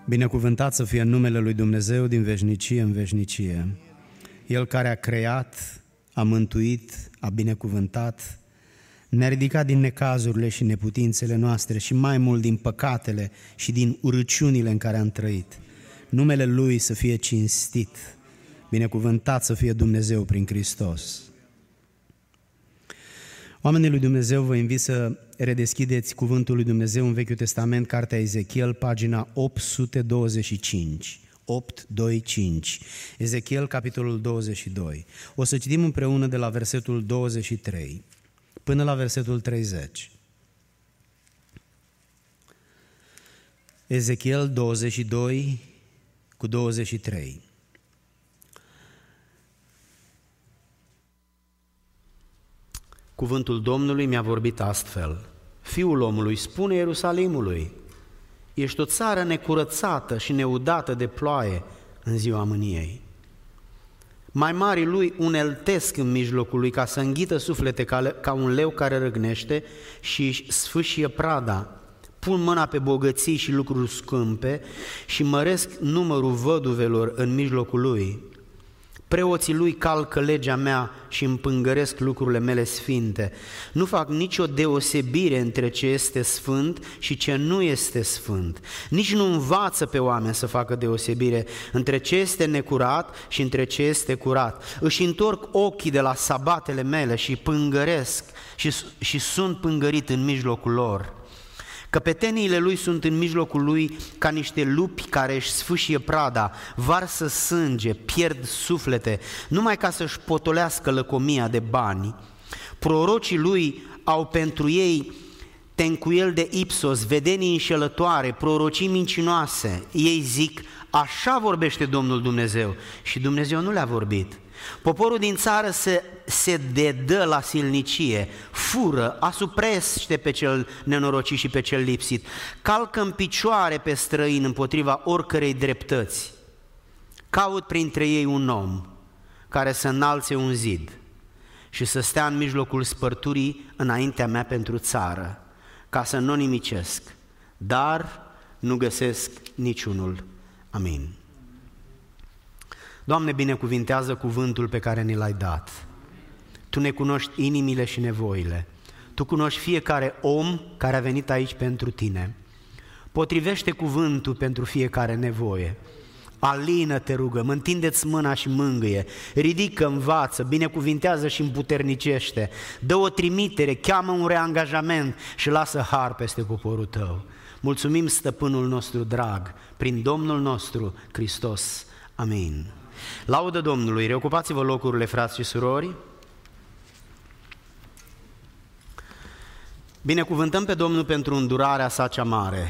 Binecuvântat să fie numele lui Dumnezeu din veșnicie în veșnicie. El care a creat, a mântuit, a binecuvântat, ne-a ridicat din necazurile și neputințele noastre și mai mult din păcatele și din urăciunile în care am trăit. Numele Lui să fie cinstit, binecuvântat să fie Dumnezeu prin Hristos. Oamenii lui Dumnezeu, vă invit să redeschideți Cuvântul lui Dumnezeu în Vechiul Testament, Cartea Ezechiel, pagina 825. 825. Ezechiel, capitolul 22. O să citim împreună de la versetul 23 până la versetul 30. Ezechiel 22 cu 23. Cuvântul Domnului mi-a vorbit astfel: Fiul omului, spune Ierusalimului: ești o țară necurățată și neudată de ploaie în ziua mâniei. Mai mari lui uneltesc în mijlocul lui ca să înghită suflete ca un leu care răgnește și își sfâșie prada. Pun mâna pe bogății și lucruri scumpe și măresc numărul văduvelor în mijlocul lui. Preoții lui calcă legea mea și împângăresc lucrurile mele sfinte. Nu fac nicio deosebire între ce este sfânt și ce nu este sfânt. Nici nu învață pe oameni să facă deosebire între ce este necurat și între ce este curat. Își întorc ochii de la sabatele mele și pângăresc și sunt pângărit în mijlocul lor. Căpeteniile lui sunt în mijlocul lui ca niște lupi care își sfâșie prada, varsă sânge, pierd suflete, numai ca să-și potolească lăcomia de bani. Prorocii lui au pentru ei tencuiel de ipsos, vedenii înșelătoare, prorocii mincinoase. Ei zic: așa vorbește Domnul Dumnezeu, și Dumnezeu nu le-a vorbit. Poporul din țară se dedă la silnicie, fură, asuprește pe cel nenorocit și pe cel lipsit, calcă în picioare pe străin împotriva oricărei dreptăți. Caut printre ei un om care să înalțe un zid și să stea în mijlocul spărturii înaintea mea pentru țară, ca să nu o nimicesc, dar nu găsesc niciunul. Amin. Doamne, binecuvintează cuvântul pe care ni l-ai dat. Tu ne cunoști inimile și nevoile. Tu cunoști fiecare om care a venit aici pentru Tine. Potrivește cuvântul pentru fiecare nevoie. Alină, te rugăm, întindeți mâna și mângâie, ridică, învață, binecuvintează și împuternicește, dă o trimitere, cheamă un reangajament și lasă har peste poporul Tău. Mulțumim, Stăpânul nostru drag, prin Domnul nostru Hristos. Amin. Laudă Domnului, reocupați-vă locurile, frați și surori. Binecuvântăm pe Domnul pentru îndurarea sa cea mare.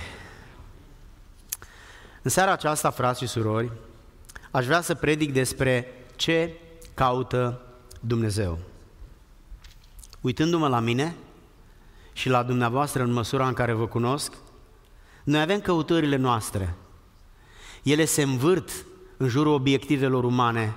În seara aceasta, frați și surori, aș vrea să predic despre ce caută Dumnezeu. Uitându-mă la mine și la dumneavoastră în măsura în care vă cunosc, noi avem căutările noastre. Ele se învârt în jurul obiectivelor umane.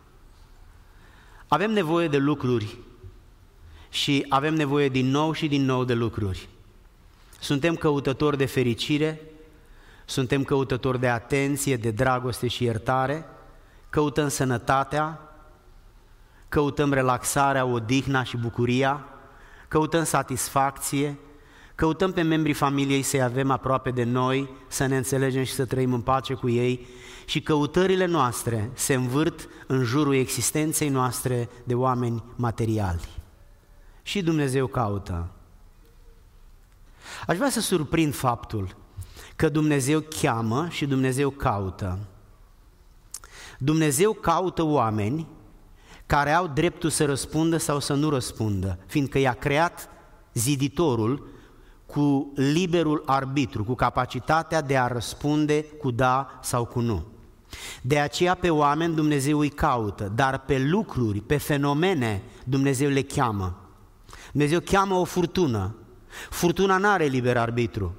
Avem nevoie de lucruri și avem nevoie din nou și din nou de lucruri. Suntem căutători de fericire, suntem căutători de atenție, de dragoste și iertare, căutăm sănătatea, căutăm relaxarea, odihna și bucuria, căutăm satisfacție, căutăm pe membrii familiei să-i avem aproape de noi, să ne înțelegem și să trăim în pace cu ei, și căutările noastre se învârt în jurul existenței noastre de oameni materiali. Și Dumnezeu caută. Aș vrea să surprind faptul că Dumnezeu cheamă și Dumnezeu caută. Dumnezeu caută oameni care au dreptul să răspundă sau să nu răspundă, fiindcă i-a creat ziditorul cu liberul arbitru, cu capacitatea de a răspunde cu da sau cu nu. De aceea pe oameni Dumnezeu îi caută, dar pe lucruri, pe fenomene Dumnezeu le cheamă. Dumnezeu cheamă o furtună. Furtuna n-are liber arbitru.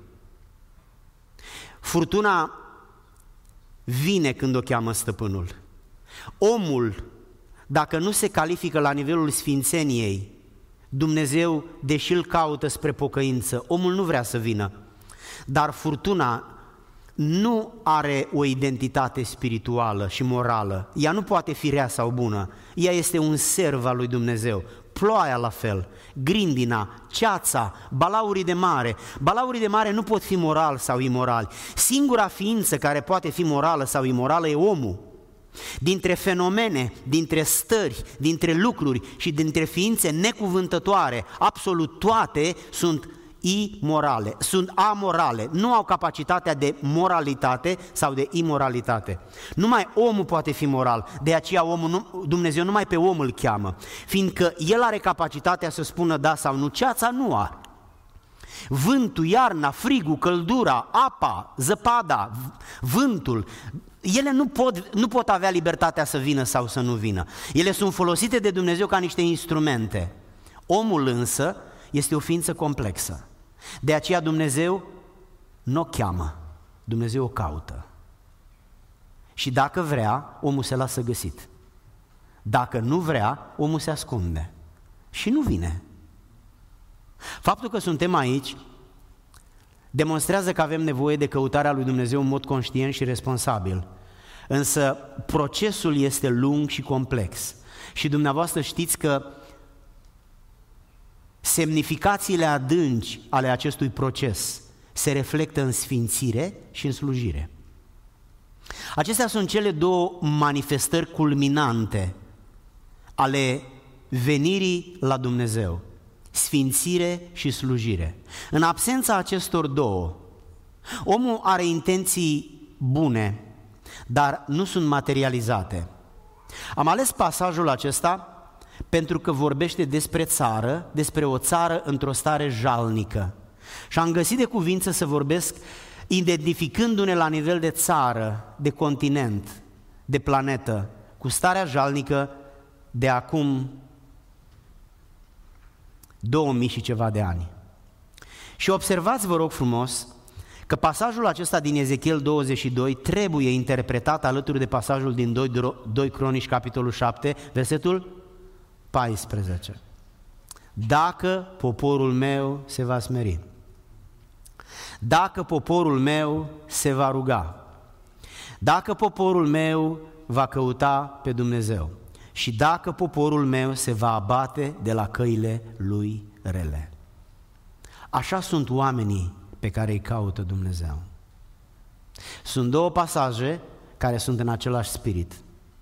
Furtuna vine când o cheamă stăpânul. Omul, dacă nu se califică la nivelul sfințeniei, Dumnezeu, deși îl caută spre pocăință, omul nu vrea să vină, dar furtuna nu are o identitate spirituală și morală. Ea nu poate fi rea sau bună. Ea este un serv al lui Dumnezeu. Ploaia la fel, grindina, ceața, balaurii de mare. Balaurii de mare nu pot fi morali sau imorali. Singura ființă care poate fi morală sau imorală e omul. Dintre fenomene, dintre stări, dintre lucruri și dintre ființe necuvântătoare, absolut toate sunt imorale, sunt amorale, nu au capacitatea de moralitate sau de imoralitate. Numai omul poate fi moral, de aceea Dumnezeu numai pe om îl cheamă, fiindcă el are capacitatea să spună da sau nu, ceața nu are. Vântul, iarna, frigul, căldura, apa, zăpada, vântul, ele nu pot avea libertatea să vină sau să nu vină. Ele sunt folosite de Dumnezeu ca niște instrumente. Omul însă este o ființă complexă. De aceea Dumnezeu nu o cheamă, Dumnezeu o caută. Și dacă vrea, omul se lasă găsit. Dacă nu vrea, omul se ascunde și nu vine. Faptul că suntem aici demonstrează că avem nevoie de căutarea lui Dumnezeu în mod conștient și responsabil. Însă procesul este lung și complex. Și dumneavoastră știți că semnificațiile adânci ale acestui proces se reflectă în sfințire și în slujire. Acestea sunt cele două manifestări culminante ale venirii la Dumnezeu, sfințire și slujire. În absența acestor două, omul are intenții bune, dar nu sunt materializate. Am ales pasajul acesta pentru că vorbește despre țară, despre o țară într-o stare jalnică. Și am găsit de cuvință să vorbesc identificându-ne la nivel de țară, de continent, de planetă, cu starea jalnică de acum 2000 și ceva de ani. Și observați, vă rog frumos, că pasajul acesta din Ezechiel 22 trebuie interpretat alături de pasajul din 2 Cronici, capitolul 7, versetul 14. Dacă poporul meu se va smeri, dacă poporul meu se va ruga, dacă poporul meu va căuta pe Dumnezeu și dacă poporul meu se va abate de la căile lui rele. Așa sunt oamenii pe care îi caută Dumnezeu. Sunt două pasaje care sunt în același spirit.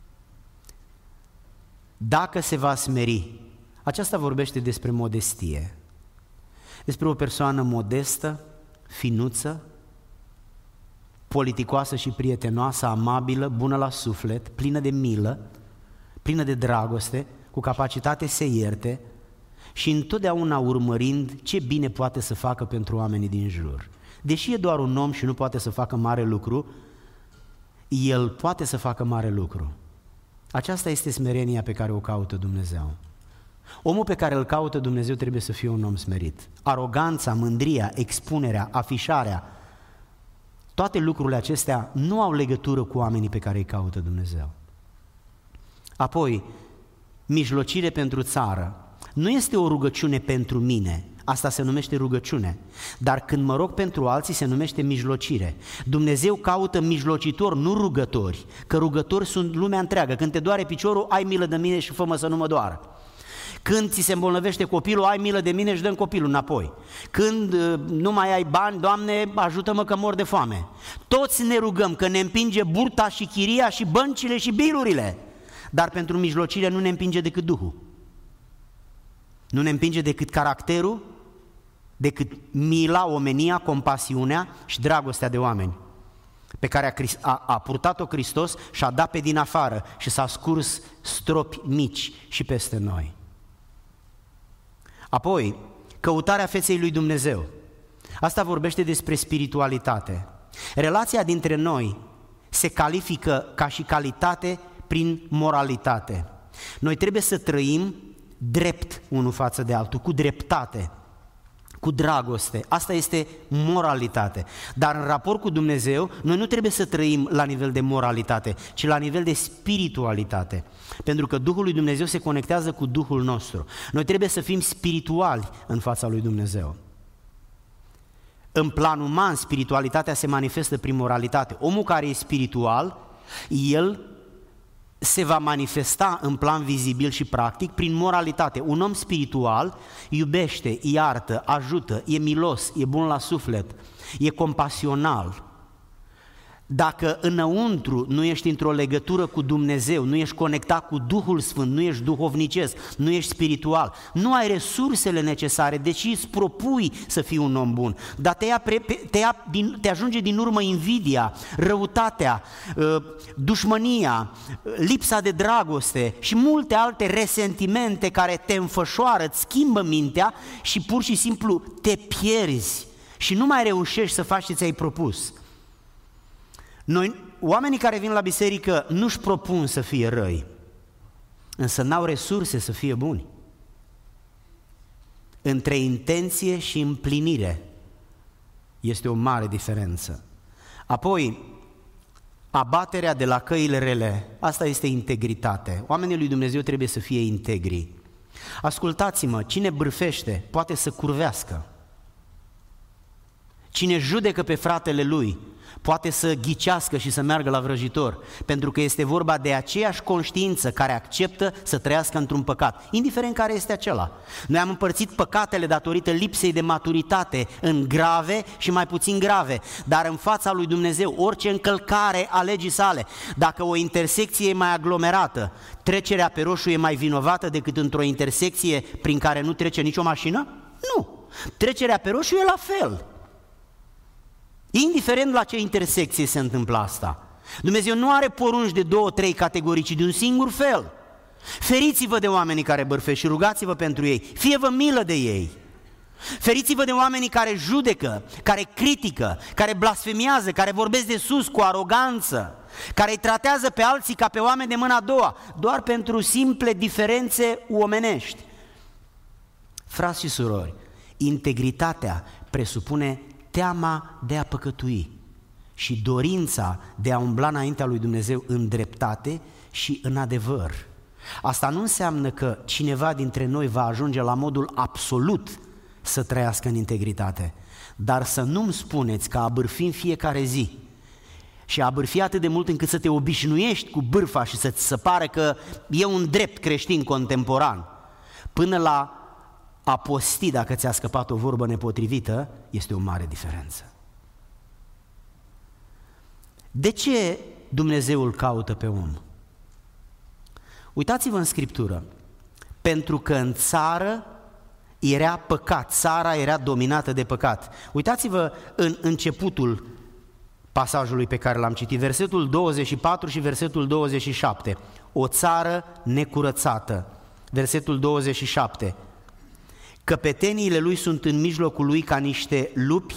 Dacă se va smeri, aceasta vorbește despre modestie, despre o persoană modestă, finuță, politicoasă și prietenoasă, amabilă, bună la suflet, plină de milă, plină de dragoste, cu capacitate să ierte și întotdeauna urmărind ce bine poate să facă pentru oamenii din jur. Deși e doar un om și nu poate să facă mare lucru, el poate să facă mare lucru. Aceasta este smerenia pe care o caută Dumnezeu. Omul pe care îl caută Dumnezeu trebuie să fie un om smerit. Aroganța, mândria, expunerea, afișarea, toate lucrurile acestea nu au legătură cu oamenii pe care îi caută Dumnezeu. Apoi, mijlocire pentru țară. Nu este o rugăciune pentru mine, asta se numește rugăciune, dar când mă rog pentru alții se numește mijlocire. Dumnezeu caută mijlocitori, nu rugători, că rugători sunt lumea întreagă. Când te doare piciorul, ai milă de mine și fă-mă să nu mă doară. Când ți se îmbolnăvește copilul, ai milă de mine și dă-mi copilul înapoi. Când nu mai ai bani, Doamne, ajută-mă că mor de foame. Toți ne rugăm că ne împinge burta și chiria și băncile și bilurile, dar pentru mijlocire nu ne împinge decât Duhul. Nu ne împinge decât caracterul, decât mila, omenia, compasiunea și dragostea de oameni, pe care a purtat-o Hristos și a dat pe din afară și s-a scurs stropi mici și peste noi. Apoi, căutarea feței lui Dumnezeu. Asta vorbește despre spiritualitate. Relația dintre noi se califică ca și calitate prin moralitate. Noi trebuie să trăim drept unul față de altul, cu dreptate, cu dragoste. Asta este moralitate. Dar în raport cu Dumnezeu, noi nu trebuie să trăim la nivel de moralitate, ci la nivel de spiritualitate. Pentru că Duhul lui Dumnezeu se conectează cu Duhul nostru. Noi trebuie să fim spirituali în fața lui Dumnezeu. În plan uman, spiritualitatea se manifestă prin moralitate. Omul care e spiritual, el se va manifesta în plan vizibil și practic prin moralitate. Un om spiritual iubește, iartă, ajută, e milos, e bun la suflet, e compasional. Dacă înăuntru nu ești într-o legătură cu Dumnezeu, nu ești conectat cu Duhul Sfânt, nu ești duhovnicesc, nu ești spiritual, nu ai resursele necesare, deci îți propui să fii un om bun, dar te ajunge din urmă invidia, răutatea, dușmânia, lipsa de dragoste și multe alte resentimente care te înfășoară, îți schimbă mintea și pur și simplu te pierzi și nu mai reușești să faci ce ți-ai propus. Noi, oamenii care vin la biserică, nu-și propun să fie răi, însă n-au resurse să fie buni. Între intenție și împlinire este o mare diferență. Apoi, abaterea de la căile rele, asta este integritate. Oamenii lui Dumnezeu trebuie să fie integri. Ascultați-mă, cine bârfește poate să curvească. Cine judecă pe fratele lui poate să ghicească și să meargă la vrăjitor, pentru că este vorba de aceeași conștiință care acceptă să trăiască într-un păcat, indiferent care este acela. Noi am împărțit păcatele datorită lipsei de maturitate în grave și mai puțin grave, dar în fața lui Dumnezeu orice încălcare a legii sale, dacă o intersecție e mai aglomerată, trecerea pe roșu e mai vinovată decât într-o intersecție prin care nu trece nicio mașină? Nu! Trecerea pe roșu e la fel. Indiferent la ce intersecție se întâmplă asta. Dumnezeu nu are porunci de 2-3 categorii, ci de un singur fel. Feriți-vă de oamenii care bârfesc și rugați-vă pentru ei, fie-vă milă de ei. Feriți-vă de oamenii care judecă, care critică, care blasfemiază, care vorbesc de sus cu aroganță, care îi tratează pe alții ca pe oameni de mâna a doua, doar pentru simple diferențe omenești. Frați și surori, integritatea presupune teama de a păcătui și dorința de a umbla înaintea lui Dumnezeu în dreptate și în adevăr. Asta nu înseamnă că cineva dintre noi va ajunge la modul absolut să trăiască în integritate, dar să nu-mi spuneți că a bârfi în fiecare zi și a bârfi atât de mult încât să te obișnuiești cu bârfa și să-ți se pare că e un drept creștin contemporan, până la a posti, dacă ți-a scăpat o vorbă nepotrivită, este o mare diferență. De ce Dumnezeu îl caută pe om? Uitați-vă în Scriptură, pentru că în țară era păcat, țara era dominată de păcat. Uitați-vă în începutul pasajului pe care l-am citit, versetul 24 și versetul 27, o țară necurățată, versetul 27, căpeteniile lui sunt în mijlocul lui ca niște lupi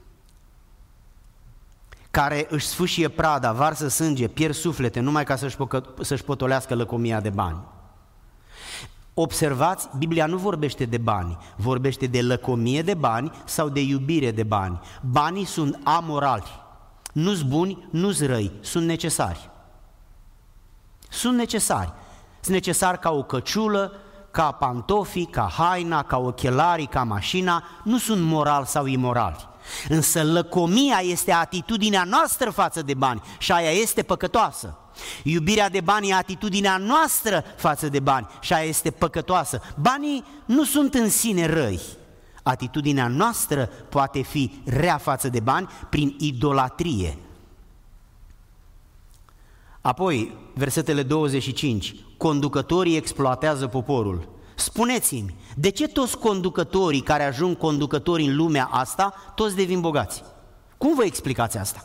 care își sfâșie prada, varsă sânge, pierd suflete numai ca să-și potolească lăcomia de bani. Observați, Biblia nu vorbește de bani, vorbește de lăcomie de bani sau de iubire de bani. Banii sunt amorali, nu-s buni, nu-s răi, sunt necesari. Sunt necesari. Sunt necesari ca o căciulă, ca pantofii, ca haina, ca ochelarii, ca mașina, nu sunt morali sau imorali. Însă lăcomia este atitudinea noastră față de bani și aia este păcătoasă. Iubirea de bani e atitudinea noastră față de bani și aia este păcătoasă. Banii nu sunt în sine răi. Atitudinea noastră poate fi rea față de bani prin idolatrie. Apoi, versetele 25, conducătorii exploatează poporul. Spuneți-mi, de ce toți conducătorii care ajung conducători în lumea asta, toți devin bogați? Cum vă explicați asta?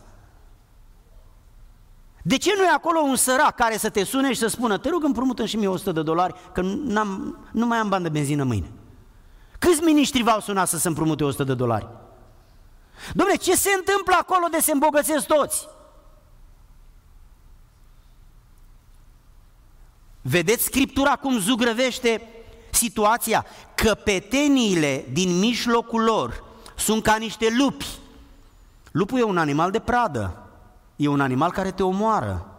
De ce nu e acolo un sărac care să te sune și să spună, te rog împrumută-mi și mie $100, că nu mai am bani de benzină mâine? Câți miniștri v-au sunat să se împrumute $100? Dom'le, ce se întâmplă acolo de se îmbogățesc toți? Vedeți Scriptura cum zugrăvește situația? Căpeteniile din mijlocul lor sunt ca niște lupi. Lupul e un animal de pradă, e un animal care te omoară.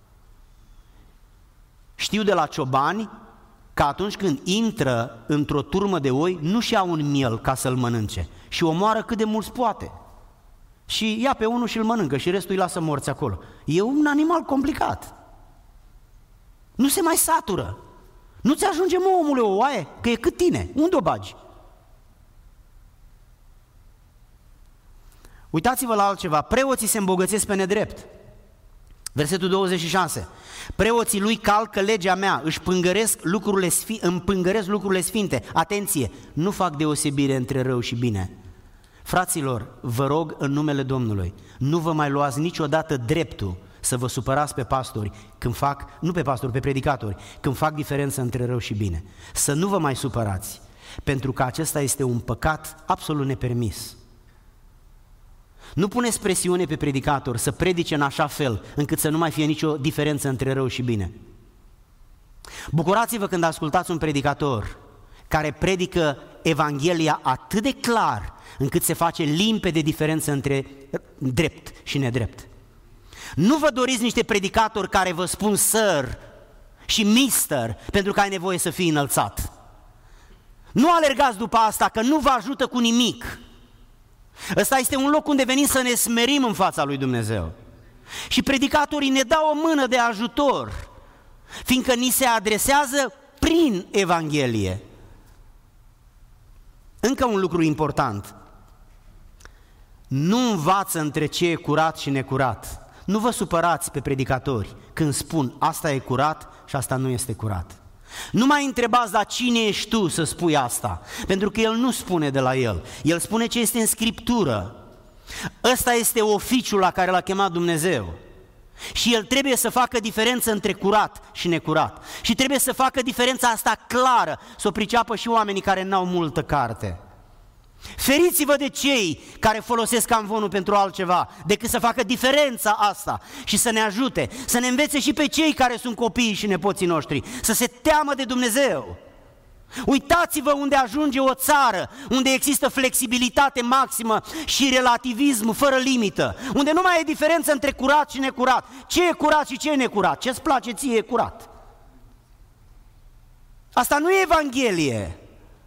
Știu de la ciobani că atunci când intră într-o turmă de oi, nu-și iau un miel ca să-l mănânce și omoară cât de mulți poate. și ia pe unul și îl mănâncă și restul îi lasă morți acolo. E un animal complicat. Nu se mai satură. Nu ți ajunge, mă, omule, o oaie? Că e cât tine. Unde o bagi? Uitați-vă la altceva. Preoții se îmbogățesc pe nedrept. Versetul 26. Preoții lui calcă legea mea, îmi pângăresc lucrurile sfinte. Atenție, nu fac deosebire între rău și bine. Fraților, vă rog în numele Domnului, nu vă mai luați niciodată dreptul să vă supărați pe pastori când fac, nu pe pastori, pe predicatori, când fac diferență între rău și bine. Să nu vă mai supărați, pentru că acesta este un păcat absolut nepermis. Nu puneți presiune pe predicator să predice în așa fel încât să nu mai fie nicio diferență între rău și bine. Bucurați-vă când ascultați un predicator care predică Evanghelia atât de clar încât se face limpede diferență între drept și nedrept. Nu vă doriți niște predicatori care vă spun sir și mister pentru că ai nevoie să fii înălțat. Nu alergați după asta, că nu vă ajută cu nimic. Ăsta este un loc unde venim să ne smerim în fața lui Dumnezeu. Și predicatorii ne dau o mână de ajutor, fiindcă ni se adresează prin Evanghelie. Încă un lucru important. Nu învață între ce e curat și necurat. Nu vă supărați pe predicatori când spun asta e curat și asta nu este curat. Nu mai întrebați, dar cine ești tu să spui asta? Pentru că el nu spune de la el. El spune ce este în Scriptură. Ăsta este oficiul la care l-a chemat Dumnezeu. Și el trebuie să facă diferență între curat și necurat. Și trebuie să facă diferența asta clară, să o priceapă și oamenii care n-au multă carte. Feriți-vă de cei care folosesc amvonul pentru altceva decât să facă diferența asta și să ne ajute, să ne învețe și pe cei care sunt copiii și nepoții noștri, să se teamă de Dumnezeu. Uitați-vă unde ajunge o țară, unde există flexibilitate maximă și relativism fără limită, unde nu mai e diferență între curat și necurat. Ce e curat și ce e necurat? Ce-ți place ție e curat. Asta nu e Evanghelie.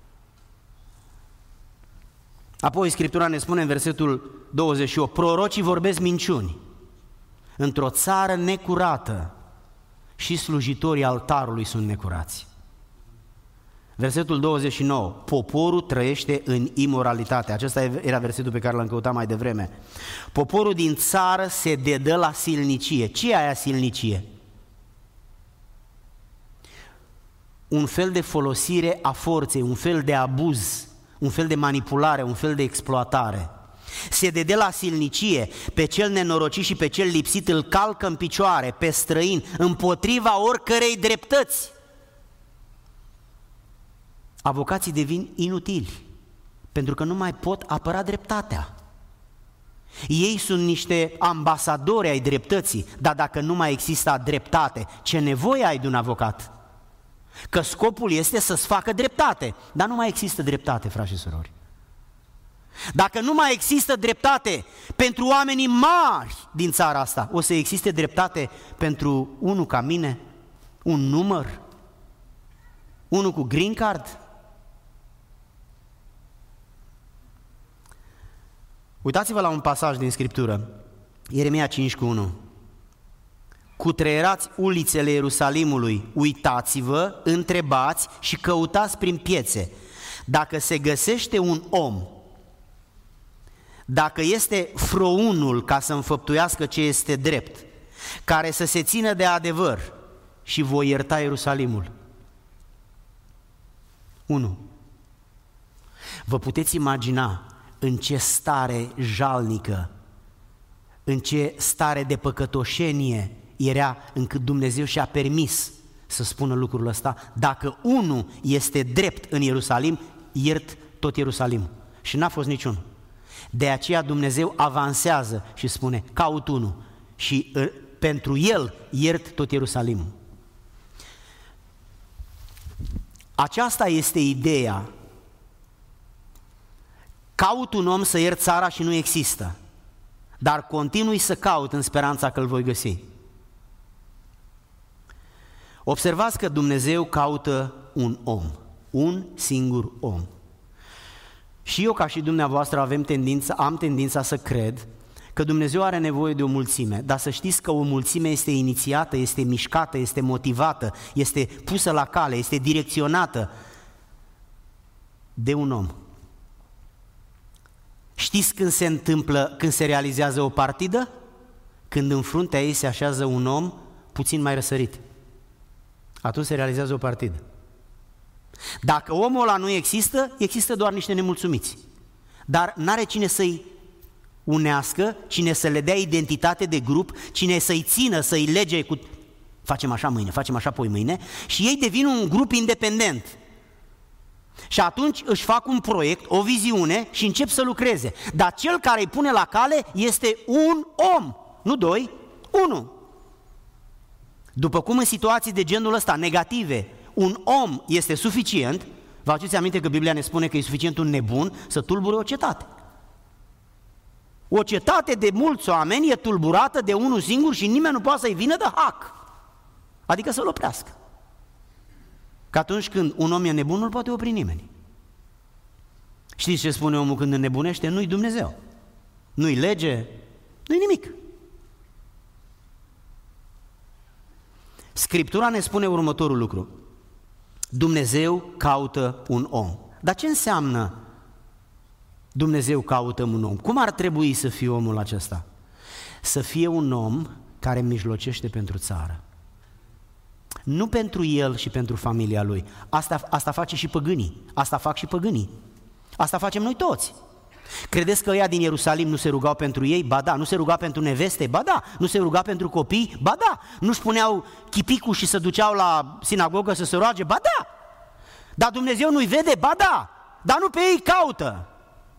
Apoi Scriptura ne spune în versetul 28, prorocii vorbesc minciuni. Într-o țară necurată și slujitorii altarului sunt necurați. Versetul 29, poporul trăiește în imoralitate. Acesta era versetul pe care l-am căutat mai devreme. Poporul din țară se dedă la silnicie. Ce e aia silnicie? Un fel de folosire a forței, un fel de abuz, un fel de manipulare, un fel de exploatare. Se dede la silnicie, pe cel nenorocit și pe cel lipsit îl calcă în picioare, pe străin, împotriva oricărei dreptăți. Avocații devin inutili, pentru că nu mai pot apăra dreptatea. Ei sunt niște ambasadori ai dreptății, dar dacă nu mai există dreptate, ce nevoie ai de un avocat? Că scopul este să-ți facă dreptate, dar nu mai există dreptate, frați și surori. Dacă nu mai există dreptate pentru oamenii mari din țara asta, o să existe dreptate pentru unul ca mine, un număr, unul cu green card? Uitați-vă la un pasaj din Scriptură, Ieremia 5:1. Cutreierați ulițele Ierusalimului, uitați-vă, întrebați și căutați prin piețe. Dacă se găsește un om, dacă este frounul ca să înfăptuiască ce este drept, care să se țină de adevăr, și voi ierta Ierusalimul. 1. Vă puteți imagina în ce stare jalnică, în ce stare de păcătoșenie era încât Dumnezeu și-a permis să spună lucrul ăsta: dacă unul este drept în Ierusalim, iert tot Ierusalimul. Și n-a fost niciunul. De aceea Dumnezeu avansează și spune: caut unul și pentru el iert tot Ierusalimul. Aceasta este ideea. Caut un om să iert țara și nu există, dar continui să caut în speranța că îl voi găsi. Observați că Dumnezeu caută un om, un singur om. Și eu, ca și dumneavoastră, am tendința să cred că Dumnezeu are nevoie de o mulțime, dar să știți că o mulțime este inițiată, este mișcată, este motivată, este pusă la cale, este direcționată de un om. Știți când se întâmplă, când se realizează o partidă? Când în fruntea ei se așează un om puțin mai răsărit. Atunci se realizează o partidă. Dacă omul ăla nu există, există doar niște nemulțumiți. Dar n-are cine să-i unească, cine să le dea identitate de grup, cine să-i țină, să-i lege cu facem așa mâine, facem așa poi mâine, și ei devin un grup independent. Și atunci își fac un proiect, o viziune și încep să lucreze. Dar cel care îi pune la cale este un om, nu doi, unul. După cum în situații de genul ăsta, negative, un om este suficient, vă aduceți aminte că Biblia ne spune că e suficient un nebun să tulbure o cetate. O cetate de mulți oameni e tulburată de unul singur și nimeni nu poate să-i vină de hac, adică să-l oprească. Că atunci când un om e nebun, nu-l poate opri nimeni. Știți ce spune omul când înnebunește? Nu-i Dumnezeu, nu-i lege, nu-i nimic. Scriptura ne spune următorul lucru: Dumnezeu caută un om. Dar ce înseamnă Dumnezeu caută un om? Cum ar trebui să fie omul acesta? Să fie un om care mijlocește pentru țară. Nu pentru el și pentru familia lui. Asta face și păgânii. Asta fac și păgânii. Asta facem noi toți. Credeți că ăia din Ierusalim nu se rugau pentru ei? Ba da. Nu se ruga pentru neveste? Ba da. Nu se ruga pentru copii? Ba da. Nu-și puneau chipicul și se duceau la sinagogă să se roage? Ba da. Dar Dumnezeu nu-i vede? Ba da. Dar nu pe ei caută.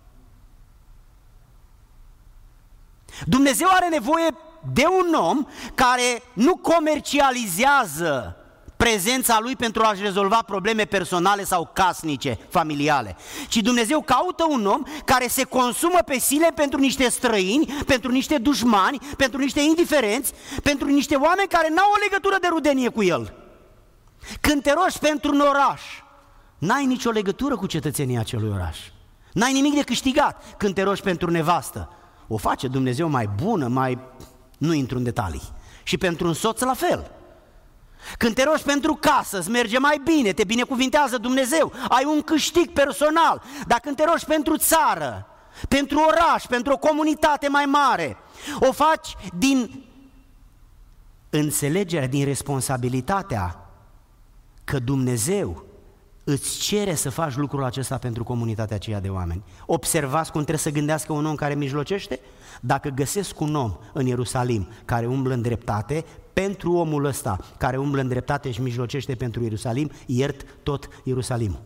Dumnezeu are nevoie de un om care nu comercializează prezența lui pentru a-și rezolva probleme personale sau casnice, familiale, ci Dumnezeu caută un om care se consumă pe sine pentru niște străini, pentru niște dușmani, pentru niște indiferenți, pentru niște oameni care n-au o legătură de rudenie cu el. Când te rogi pentru un oraș, n-ai nicio legătură cu cetățenia acelui oraș. N-ai nimic de câștigat. Când te rogi pentru nevastă, o face Dumnezeu mai bună, nu intru în detalii. Și pentru un soț la fel. Când te rogi pentru casă, îți merge mai bine, te binecuvintează Dumnezeu, ai un câștig personal. Dar când te rogi pentru țară, pentru oraș, pentru o comunitate mai mare, o faci din înțelegerea, din responsabilitatea că Dumnezeu îți cere să faci lucrul acesta pentru comunitatea aceea de oameni. Observați cum trebuie să gândească un om care mijlocește? Dacă găsesc un om în Ierusalim care umblă în dreptate, pentru omul ăsta care umblă în dreptate și mijlocește pentru Ierusalim, iert tot Ierusalimul.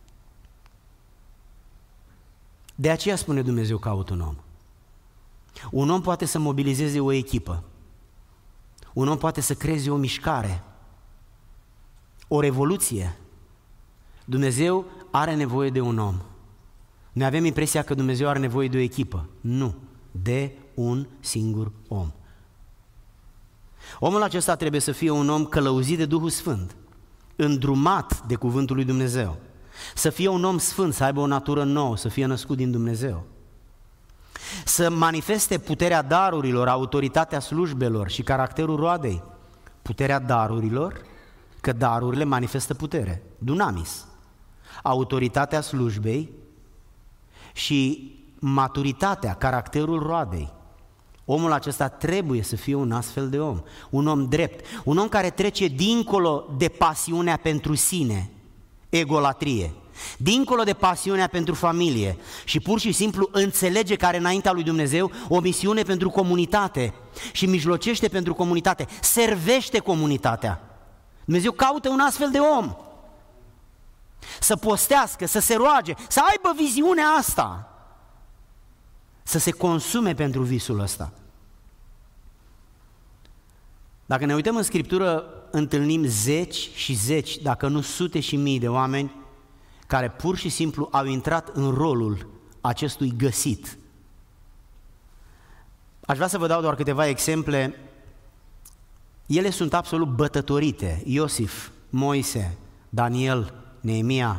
De aceea spune Dumnezeu caut un om. Un om poate să mobilizeze o echipă. Un om poate să creeze o mișcare, o revoluție. Dumnezeu are nevoie de un om. Noi avem impresia că Dumnezeu are nevoie de o echipă. Nu, de un singur om. Omul acesta trebuie să fie un om călăuzit de Duhul Sfânt, îndrumat de cuvântul lui Dumnezeu, să fie un om sfânt, să aibă o natură nouă, să fie născut din Dumnezeu, să manifeste puterea darurilor, autoritatea slujbelor și caracterul roadei. Puterea darurilor, că darurile manifestă putere, dunamis, autoritatea slujbei și maturitatea, caracterul roadei. Omul acesta trebuie să fie un astfel de om, un om drept, un om care trece dincolo de pasiunea pentru sine, egolatrie, dincolo de pasiunea pentru familie și pur și simplu înțelege că are înaintea lui Dumnezeu o misiune pentru comunitate și mijlocește pentru comunitate, servește comunitatea. Dumnezeu caută un astfel de om, să postească, să se roage, să aibă viziunea asta, să se consume pentru visul ăsta. Dacă ne uităm în Scriptură, întâlnim zeci și zeci, dacă nu sute și mii de oameni care pur și simplu au intrat în rolul acestui găsit. Aș vrea să vă dau doar câteva exemple. Ele sunt absolut bătătorite. Iosif, Moise, Daniel, Neemia.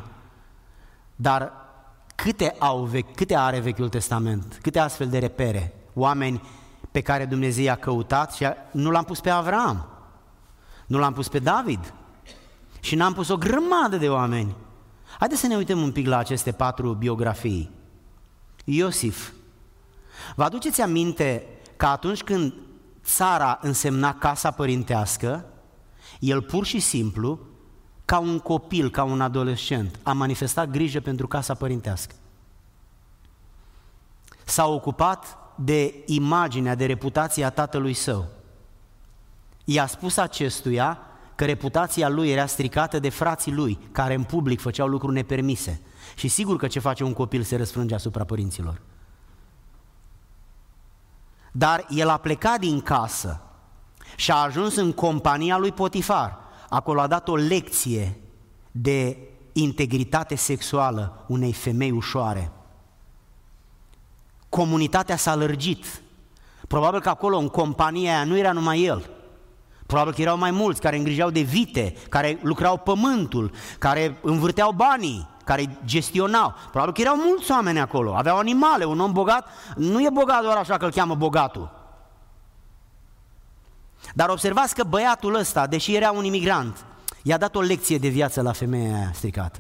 Dar câte are Vechiul Testament? Câte astfel de repere? Oameni pe care Dumnezeu i-a căutat și nu l-am pus pe Avram, nu l-am pus pe David și n-am pus o grămadă de oameni. Haideți să ne uităm un pic la aceste 4 biografii. Iosif. Vă aduceți aminte că atunci când țara însemna casa părintească, el pur și simplu, ca un copil, ca un adolescent, a manifestat grijă pentru casa părintească. S-a ocupat de imaginea, de reputația tatălui său. I-a spus acestuia că reputația lui era stricată de frații lui, care în public făceau lucruri nepermise. Și sigur că ce face un copil se răsfrânge asupra părinților. Dar el a plecat din casă și a ajuns în compania lui Potifar. Acolo a dat o lecție de integritate sexuală unei femei ușoare. Comunitatea s-a lărgit. Probabil că acolo, în compania aia, nu era numai el. Probabil că erau mai mulți care îngrijeau de vite, care lucrau pământul, care învârteau banii, care gestionau. Probabil că erau mulți oameni acolo, aveau animale. Un om bogat nu e bogat doar așa că îl cheamă bogatul. Dar observați că băiatul ăsta, deși era un imigrant, i-a dat o lecție de viață la femeia aia stricată.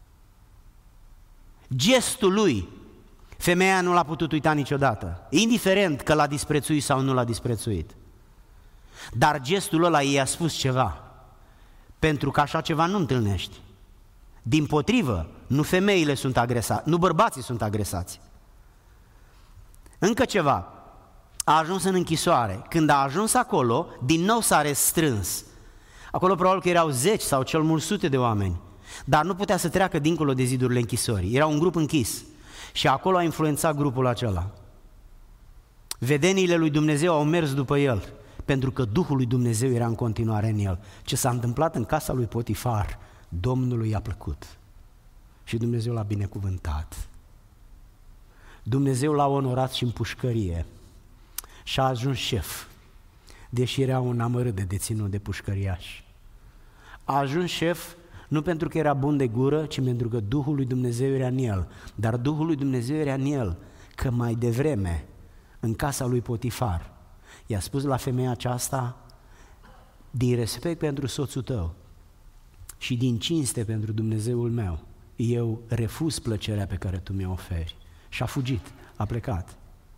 Gestul lui, femeia nu l-a putut uita niciodată, indiferent că l-a disprețuit sau nu l-a disprețuit. Dar gestul ăla i-a spus ceva, pentru că așa ceva nu întâlnești. Dimpotrivă, nu femeile sunt agresate, nu bărbații sunt agresați. Încă ceva, a ajuns în închisoare. Când a ajuns acolo, din nou s-a restrâns. Acolo probabil că erau 10 sau cel mult sute de oameni, dar nu putea să treacă dincolo de zidurile închisorii. Era un grup închis și acolo a influențat grupul acela. Vedeniile lui Dumnezeu au mers după el, pentru că Duhul lui Dumnezeu era în continuare în el. Ce s-a întâmplat în casa lui Potifar, Domnului i-a plăcut și Dumnezeu l-a binecuvântat. Dumnezeu l-a onorat și în pușcărie și a ajuns șef, deși era un amărât de deținut de pușcăriaș. A ajuns șef nu pentru că era bun de gură, ci pentru că Duhul lui Dumnezeu era în el. Dar Duhul lui Dumnezeu era în el, că mai devreme, în casa lui Potifar, i-a spus la femeia aceasta, din respect pentru soțul tău și din cinste pentru Dumnezeul meu, eu refuz plăcerea pe care tu mi-o oferi. Și a fugit, a plecat.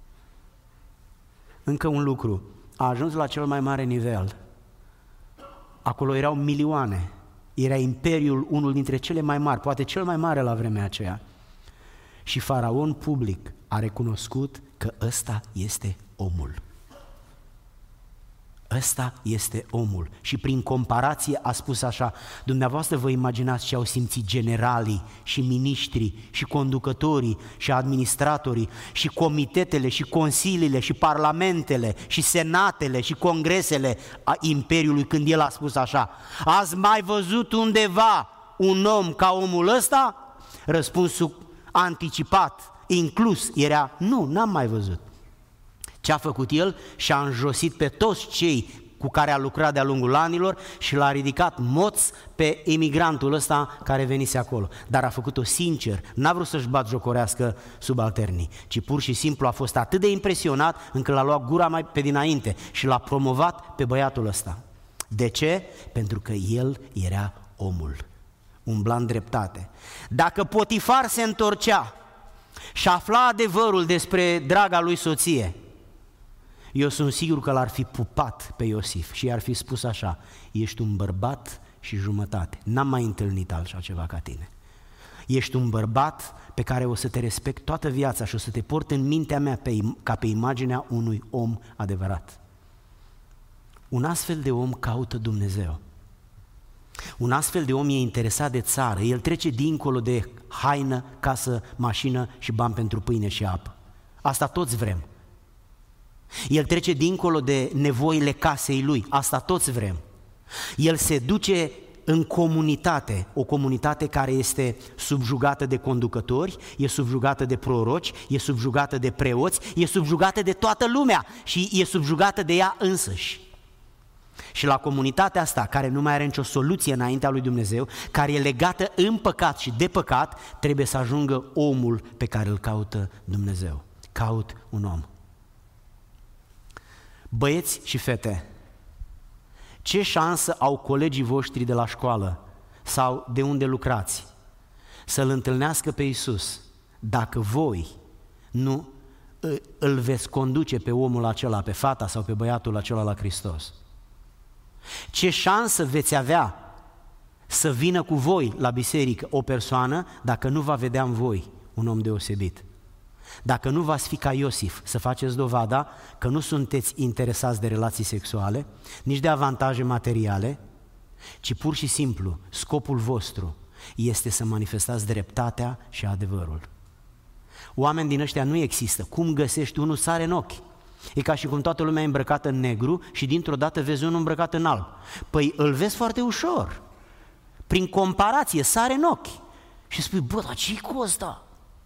Încă un lucru, a ajuns la cel mai mare nivel. Acolo erau milioane, era imperiul unul dintre cele mai mari, poate cel mai mare la vremea aceea. Și faraon public a recunoscut că ăsta este omul. Ăsta este omul. Și prin comparație a spus așa, dumneavoastră vă imaginați ce au simțit generalii și miniștrii și conducătorii și administratorii și comitetele și consiliile și parlamentele și senatele și congresele a imperiului când el a spus așa, ați mai văzut undeva un om ca omul ăsta? Răspunsul anticipat, inclus, era nu, n-am mai văzut. Ce a făcut el? Și-a înjosit pe toți cei cu care a lucrat de-a lungul anilor și l-a ridicat moț pe imigrantul ăsta care venise acolo. Dar a făcut-o sincer, n-a vrut să-și batjocorească subalternii, ci pur și simplu a fost atât de impresionat încât l-a luat gura mai pe dinainte și l-a promovat pe băiatul ăsta. De ce? Pentru că el era omul, umbla în dreptate. Dacă Potifar se întorcea și afla adevărul despre draga lui soție, eu sunt sigur că l-ar fi pupat pe Iosif și i-ar fi spus așa, ești un bărbat și jumătate, n-am mai întâlnit așa ceva ca tine. Ești un bărbat pe care o să te respect toată viața și o să te port în mintea mea ca pe imaginea unui om adevărat. Un astfel de om caută Dumnezeu. Un astfel de om e interesat de țară, el trece dincolo de haină, casă, mașină și bani pentru pâine și apă. Asta toți vrem. El trece dincolo de nevoile casei lui, asta toți vrem. El se duce în comunitate, o comunitate care este subjugată de conducători, e subjugată de proroci, e subjugată de preoți, e subjugată de toată lumea și e subjugată de ea însăși. Și la comunitatea asta, care nu mai are nicio soluție înaintea lui Dumnezeu, care e legată în păcat și de păcat, trebuie să ajungă omul pe care îl caută Dumnezeu. Caut un om. Băieți și fete, ce șansă au colegii voștri de la școală sau de unde lucrați să-L întâlnească pe Iisus dacă voi nu îl veți conduce pe omul acela, pe fata sau pe băiatul acela la Hristos? Ce șansă veți avea să vină cu voi la biserică o persoană dacă nu va vedea în voi un om deosebit? Dacă nu v-ați fi ca Iosif, să faceți dovada că nu sunteți interesați de relații sexuale, nici de avantaje materiale, ci pur și simplu scopul vostru este să manifestați dreptatea și adevărul. Oameni din ăștia nu există. Cum găsești unul sare în ochi? E ca și cum toată lumea e îmbrăcată în negru și dintr-o dată vezi unul îmbrăcat în alb. Păi îl vezi foarte ușor. Prin comparație, sare în ochi. Și spui, bă, dar ce-i cu ăsta?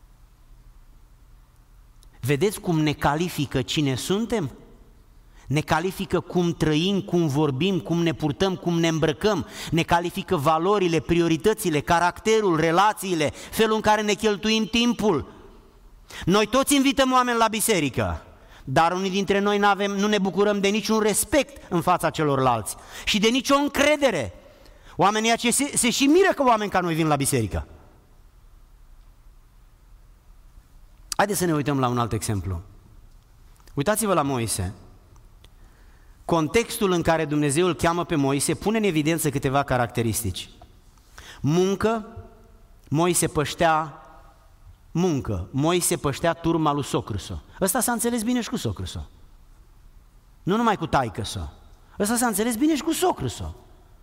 Vedeți cum ne califică cine suntem? Ne califică cum trăim, cum vorbim, cum ne purtăm, cum ne îmbrăcăm. Ne califică valorile, prioritățile, caracterul, relațiile, felul în care ne cheltuim timpul. Noi toți invităm oameni la biserică, dar unii dintre noi nu ne bucurăm de niciun respect în fața celorlalți și de nicio încredere. Oamenii aceia se și miră că oameni ca noi vin la biserică. Haideți să ne uităm la un alt exemplu. Uitați-vă la Moise. Contextul în care Dumnezeu îl cheamă pe Moise pune în evidență câteva caracteristici. Moise păștea turma lui socrâso. Ăsta s-a înțeles bine și cu socrâso. Nu numai cu taică-so. Ăsta s-a înțeles bine și cu socrâso.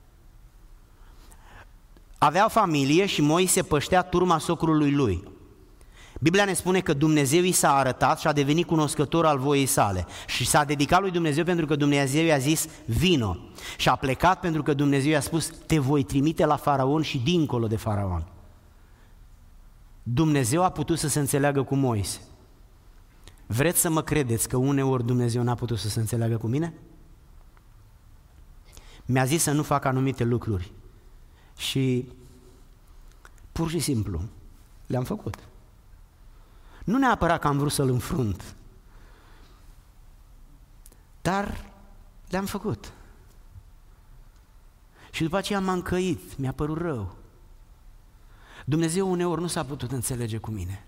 Avea familie și Moise păștea turma socrului lui. Biblia ne spune că Dumnezeu i s-a arătat și a devenit cunoscător al voiei sale și s-a dedicat lui Dumnezeu pentru că Dumnezeu i-a zis vino și a plecat pentru că Dumnezeu i-a spus te voi trimite la Faraon și dincolo de Faraon. Dumnezeu a putut să se înțeleagă cu Moise. Vreți să mă credeți că uneori Dumnezeu n-a putut să se înțeleagă cu mine? Mi-a zis să nu fac anumite lucruri și pur și simplu le-am făcut. Nu neapărat că am vrut să-l înfrunt, dar le-am făcut. Și după aceea m-am căit, mi-a părut rău. Dumnezeu uneori nu s-a putut înțelege cu mine.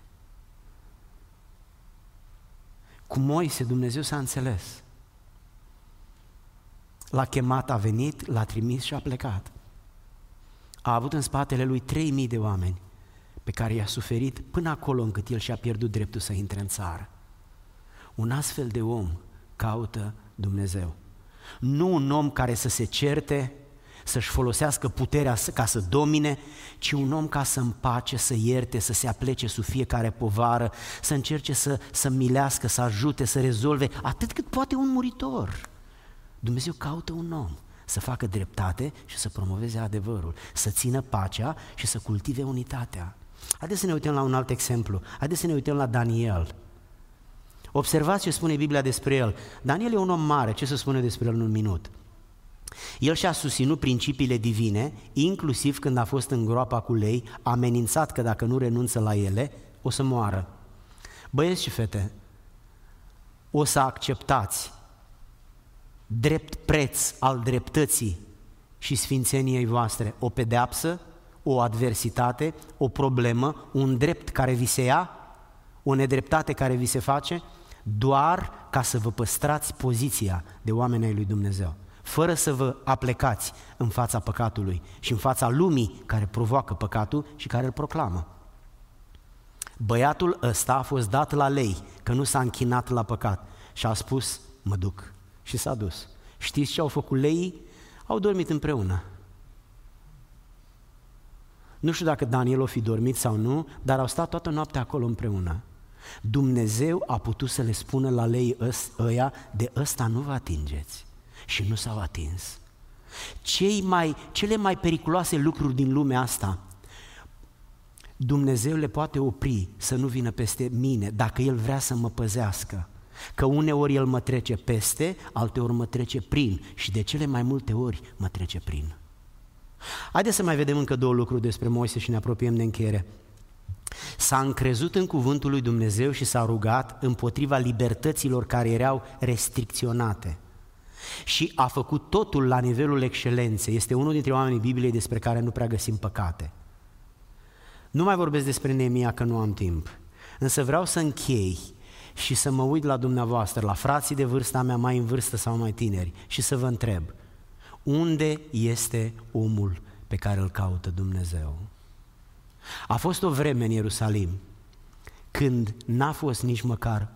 Cu Moise Dumnezeu s-a înțeles. L-a chemat, a venit, l-a trimis și a plecat. A avut în spatele lui 3000 de oameni pe care i-a suferit până acolo încât el și-a pierdut dreptul să intre în țară. Un astfel de om caută Dumnezeu. Nu un om care să se certe, să-și folosească puterea ca să domine, ci un om ca să împace, să ierte, să se aplece sub fiecare povară, să încerce să milească, să ajute, să rezolve, atât cât poate un muritor. Dumnezeu caută un om să facă dreptate și să promoveze adevărul, să țină pacea și să cultive unitatea. Haideți să ne uităm la un alt exemplu. Haideți să ne uităm la Daniel. Observați ce spune Biblia despre el. Daniel e un om mare, ce să spune despre el în un minut? El și-a susținut principiile divine, inclusiv când a fost în groapa cu lei, amenințat că dacă nu renunță la ele, o să moară. Băieți și fete, o să acceptați drept preț al dreptății și sfințeniei voastre o pedeapsă, o adversitate, o problemă, un drept care vi se ia, o nedreptate care vi se face, doar ca să vă păstrați poziția de oameni ai lui Dumnezeu, fără să vă aplecați în fața păcatului și în fața lumii care provoacă păcatul și care îl proclamă. Băiatul ăsta a fost dat la lei, că nu s-a închinat la păcat și a spus, mă duc, și s-a dus. Știți ce au făcut leii? Au dormit împreună. Nu știu dacă Daniel o fi dormit sau nu, dar au stat toată noaptea acolo împreună. Dumnezeu a putut să le spună la lei ăia, de ăsta nu vă atingeți. Și nu s-au atins. Cele mai periculoase lucruri din lumea asta, Dumnezeu le poate opri să nu vină peste mine dacă El vrea să mă păzească. Că uneori El mă trece peste, alteori mă trece prin și de cele mai multe ori mă trece prin. Haideți să mai vedem încă două lucruri despre Moise și ne apropiem de încheiere. S-a încrezut în cuvântul lui Dumnezeu și s-a rugat împotriva libertăților care erau restricționate. și a făcut totul la nivelul excelenței. Este unul dintre oamenii Bibliei despre care nu prea găsim păcate. Nu mai vorbesc despre Neemia că nu am timp, însă vreau să închei și să mă uit la dumneavoastră, la frații de vârsta mea, mai în vârstă sau mai tineri, și să vă întreb, unde este omul pe care îl caută Dumnezeu? A fost o vreme în Ierusalim când n-a fost nici măcar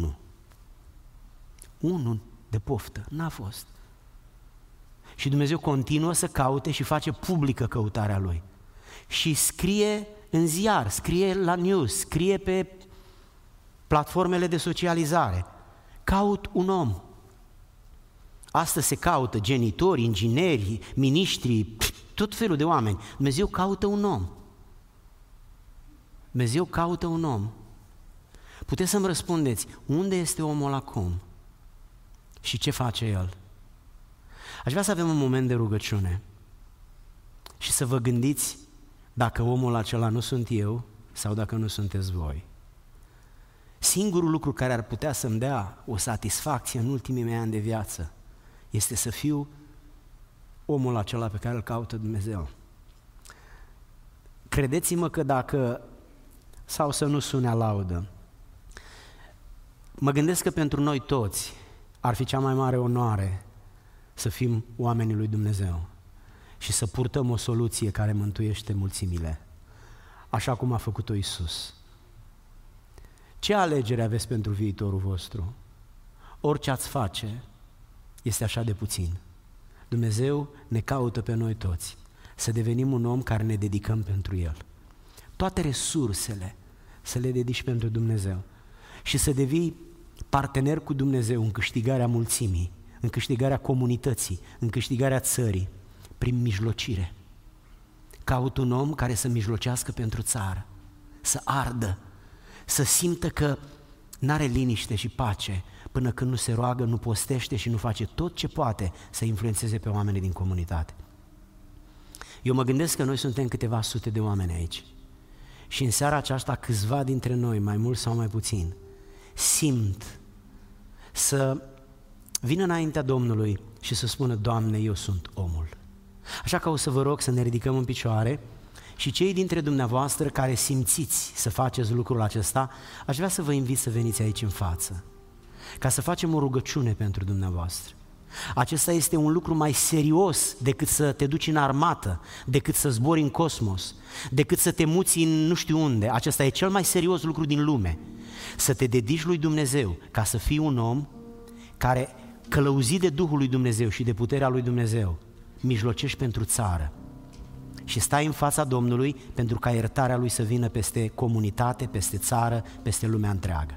unul de poftă, n-a fost. Și Dumnezeu continuă să caute și face publică căutarea Lui. Și scrie în ziar, scrie la news, scrie pe platformele de socializare. Caut un om. Astăzi se caută genitori, ingineri, miniștri, tot felul de oameni. Dumnezeu caută un om. Dumnezeu caută un om. Puteți să-mi răspundeți, unde este omul acum? Și ce face el? Aș vrea să avem un moment de rugăciune și să vă gândiți dacă omul acela nu sunt eu sau dacă nu sunteți voi. Singurul lucru care ar putea să-mi dea o satisfacție în ultimii mei ani de viață este să fiu omul acela pe care îl caută Dumnezeu. Credeți-mă că dacă, sau să nu sune a laudă, mă gândesc că pentru noi toți ar fi cea mai mare onoare să fim oamenii lui Dumnezeu și să purtăm o soluție care mântuiește mulțimile, așa cum a făcut-o Iisus. Ce alegere aveți pentru viitorul vostru? Orice ați face este așa de puțin. Dumnezeu ne caută pe noi toți să devenim un om care ne dedicăm pentru El. Toate resursele să le dedici pentru Dumnezeu și să devii partener cu Dumnezeu în câștigarea mulțimii, în câștigarea comunității, în câștigarea țării, prin mijlocire. Caut un om care să mijlocească pentru țară, să ardă, să simtă că n-are liniște și pace până când nu se roagă, nu postește și nu face tot ce poate să influențeze pe oamenii din comunitate. Eu mă gândesc că noi suntem câteva sute de oameni aici și în seara aceasta câțiva dintre noi, mai mult sau mai puțin, simt să vină înaintea Domnului și să spună, Doamne, eu sunt omul. Așa că o să vă rog să ne ridicăm în picioare și cei dintre dumneavoastră care simțiți să faceți lucrul acesta, aș vrea să vă invit să veniți aici în față, ca să facem o rugăciune pentru dumneavoastră. Acesta este un lucru mai serios decât să te duci în armată, decât să zbori în cosmos, decât să te muți în nu știu unde. Acesta e cel mai serios lucru din lume. Să te dedici lui Dumnezeu ca să fii un om care, călăuzit de Duhul lui Dumnezeu și de puterea lui Dumnezeu, mijlocești pentru țară și stai în fața Domnului pentru ca iertarea Lui să vină peste comunitate, peste țară, peste lumea întreagă.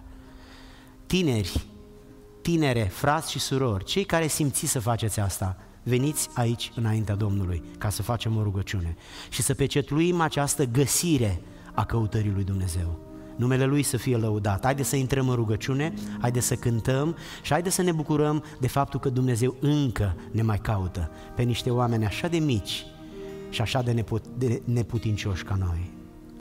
Tinere, frați și surori, cei care simțiți să faceți asta, veniți aici înaintea Domnului ca să facem o rugăciune și să pecetluim această găsire a căutării lui Dumnezeu. Numele Lui să fie lăudat. Haideți să intrăm în rugăciune, haideți să cântăm și haideți să ne bucurăm de faptul că Dumnezeu încă ne mai caută pe niște oameni așa de mici și așa de neputincioși ca noi.